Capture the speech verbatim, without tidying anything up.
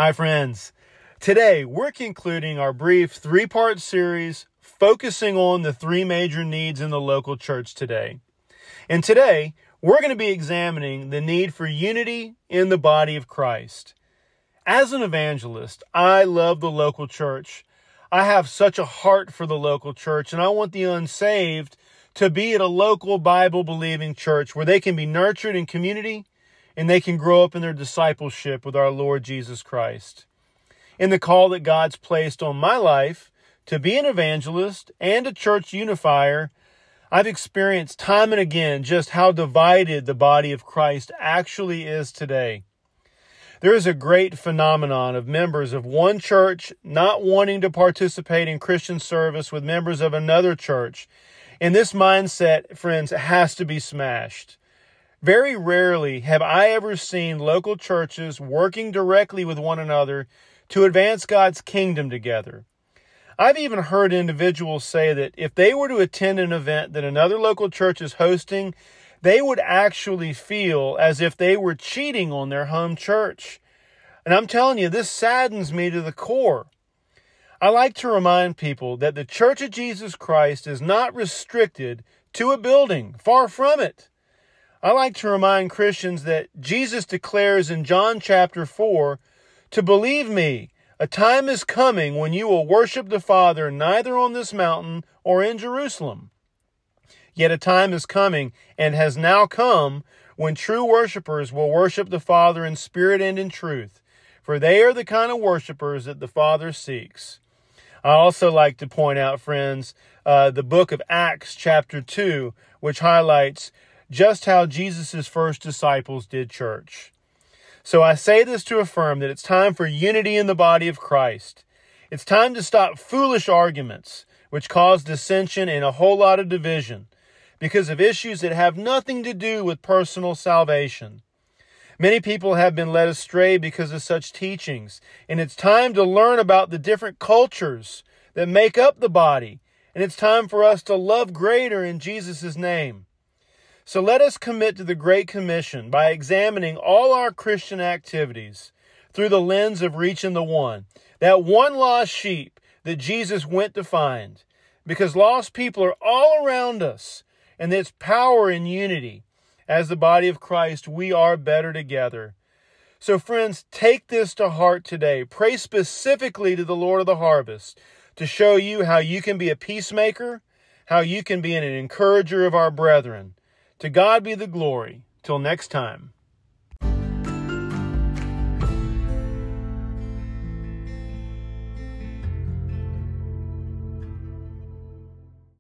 Hi, friends. Today, we're concluding our brief three-part series focusing on the three major needs in the local church today. And today, we're going to be examining the need for unity in the body of Christ. As an evangelist, I love the local church. I have such a heart for the local church, and I want the unsaved to be at a local Bible-believing church where they can be nurtured in community and they can grow up in their discipleship with our Lord Jesus Christ. In the call that God's placed on my life to be an evangelist and a church unifier, I've experienced time and again just how divided the body of Christ actually is today. There is a great phenomenon of members of one church not wanting to participate in Christian service with members of another church. And this mindset, friends, has to be smashed. Very rarely have I ever seen local churches working directly with one another to advance God's kingdom together. I've even heard individuals say that if they were to attend an event that another local church is hosting, they would actually feel as if they were cheating on their home church. And I'm telling you, this saddens me to the core. I like to remind people that the Church of Jesus Christ is not restricted to a building, far from it. I like to remind Christians that Jesus declares in John chapter four, to believe me, a time is coming when you will worship the Father neither on this mountain or in Jerusalem. Yet a time is coming and has now come when true worshipers will worship the Father in spirit and in truth, for they are the kind of worshipers that the Father seeks. I also like to point out, friends, uh, the book of Acts chapter two, which highlights just how Jesus' first disciples did church. So I say this to affirm that it's time for unity in the body of Christ. It's time to stop foolish arguments, which cause dissension and a whole lot of division, because of issues that have nothing to do with personal salvation. Many people have been led astray because of such teachings, and it's time to learn about the different cultures that make up the body, and it's time for us to love greater in Jesus' name. So let us commit to the Great Commission by examining all our Christian activities through the lens of reaching the one, that one lost sheep that Jesus went to find, because lost people are all around us, and it's power in unity. As the body of Christ, we are better together. So friends, take this to heart today. Pray specifically to the Lord of the harvest to show you how you can be a peacemaker, how you can be an encourager of our brethren. To God be the glory. Till next time.